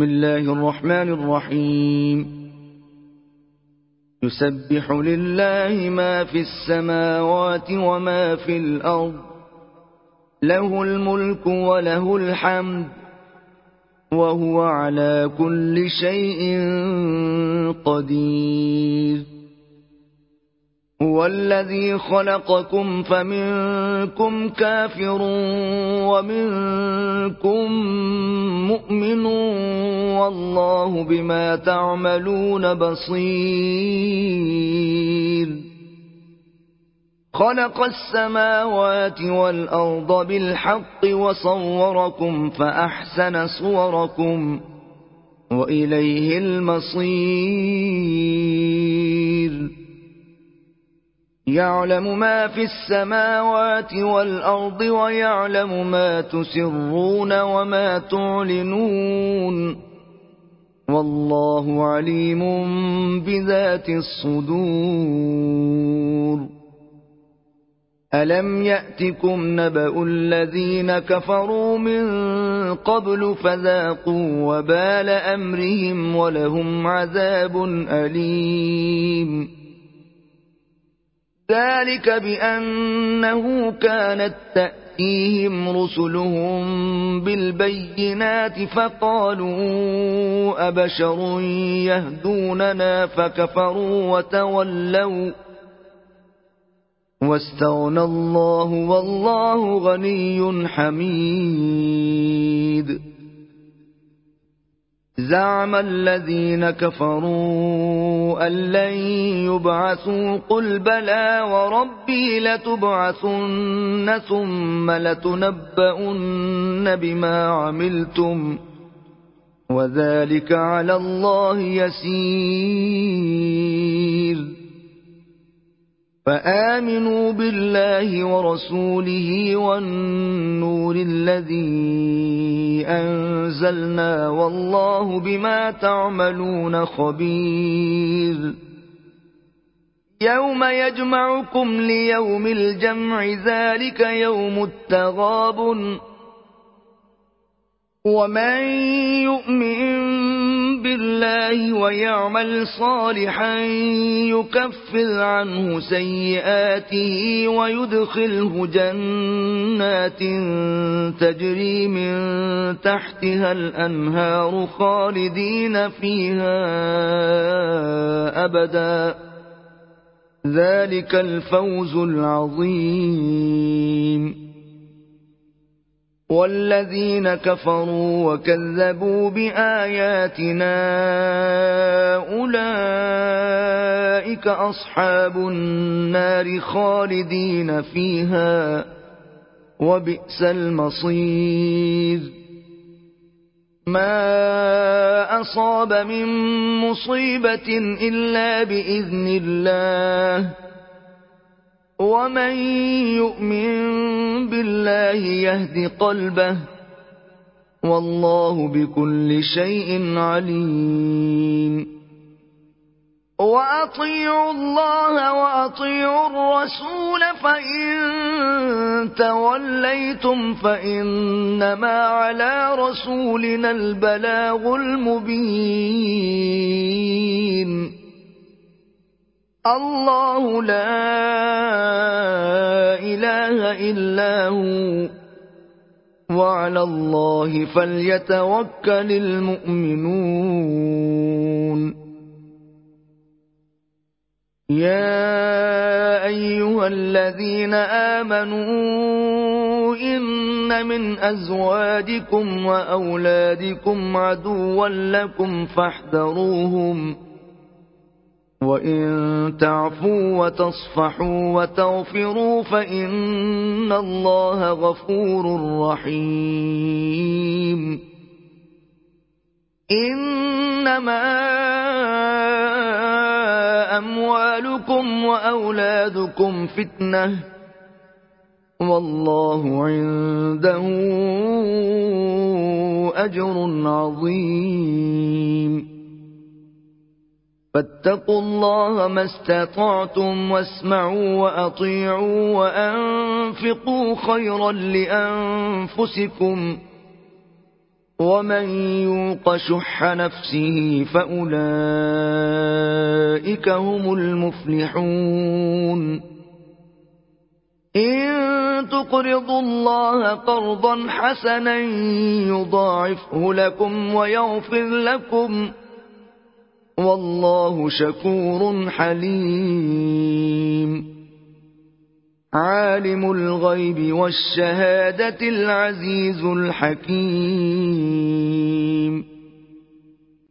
بسم الله الرحمن الرحيم. يسبح لله ما في السماوات وما في الأرض، له الملك وله الحمد، وهو على كل شيء قدير. هو الذي خلقكم فمنكم كافر ومنكم مؤمن، والله بما تعملون بصير. خلق السماوات والأرض بالحق وصوركم فأحسن صوركم وإليه المصير. يعلم ما في السماوات والأرض ويعلم ما تسرون وما تعلنون، والله عليم بذات الصدور. ألم يأتكم نبأ الذين كفروا من قبل فذاقوا وبال أمرهم ولهم عذاب أليم. ذلك بأنه كانت تأتيهم رسلهم بالبينات فقالوا أبشر يهدوننا فكفروا وتولوا واستغنى الله والله غني حميد. زعم الذين كفروا أن لن يبعثوا قل بلى وربي لتبعثن ثم لتنبؤن بما عملتم وذلك على الله يسير. فآمنوا بالله ورسوله والنور الذي أنزلنا والله بما تعملون خبير. يوم يجمعكم ليوم الجمع ذلك يوم التغابن، ومن يؤمن بالله ويعمل صالحا يكفر عنه سيئاته ويدخله جنات تجري من تحتها الأنهار خالدين فيها أبدا، ذلك الفوز العظيم. والذين كفروا وكذبوا بآياتنا أولئك أصحاب النار خالدين فيها وبئس المصير. ما أصاب من مصيبة إلا بإذن الله، ومن يؤمن بالله يهد قلبه، والله بكل شيء عليم. وأطيعوا الله وأطيعوا الرسول فإن توليتم فإنما على رسولنا البلاغ المبين. الله لا إله إلا هو، وعلى الله فليتوكل المؤمنون. يا أيها الذين آمنوا إن من أزواجكم وأولادكم عدوا لكم فاحذروهم، وإن تعفوا وتصفحوا وتغفروا فإن الله غفور رحيم. إنما أموالكم وأولادكم فتنة، والله عنده أجر عظيم. فاتقوا الله ما استطعتم واسمعوا وأطيعوا وأنفقوا خيرا لأنفسكم ومن يوق شح نفسه فأولئك هم المفلحون إن تقرضوا الله قرضا حسنا يضاعفه لكم ويغفر لكم والله شكور حليم عالم الغيب والشهادة العزيز الحكيم